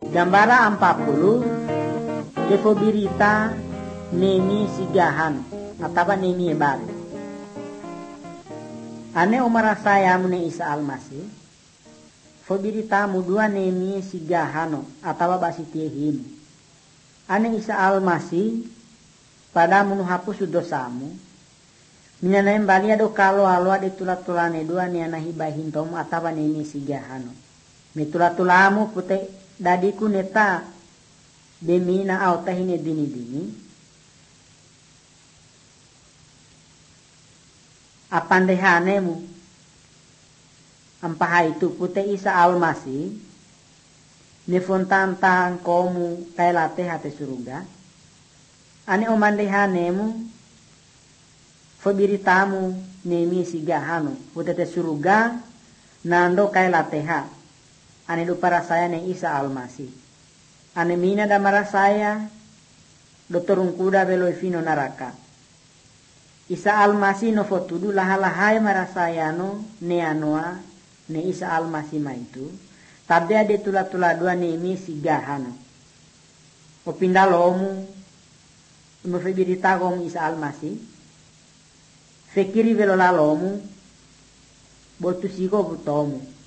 Gambara 40 defo birita nemi sigahan atau nemi baru. Ane umara saya mune Isa Almasih. Fo birita mudua nemi sigahano atau basitihim. Ane Isa Almasih pada munu hapus dosamu. Minanaim balia do kalo alo ade tulatulane dua ni anahibahin tomu atau nemi sigahano. Mitulatulamu pute dadiku neta demina au tahine dini apandehanemu ampaha itu pute Isa Almasih nefontantang komu kailate hate suruga ane omandehanemu fobiritamu nemi sigahanu pute te suruga nando kailateha ane do para saya ne Isa Almasih. Ane mina da mara saya do torung kuda beloi fino naraka. Isa Almasih no fotudu lahalahai mara saya no ne anoa ne Isa Almasih ma itu. Tabe ade tula-tula dua ne mi sigahano. O pindalomu mo febirita gom Isa Almasih. Fekiri velo lalomu botu sigo butomu.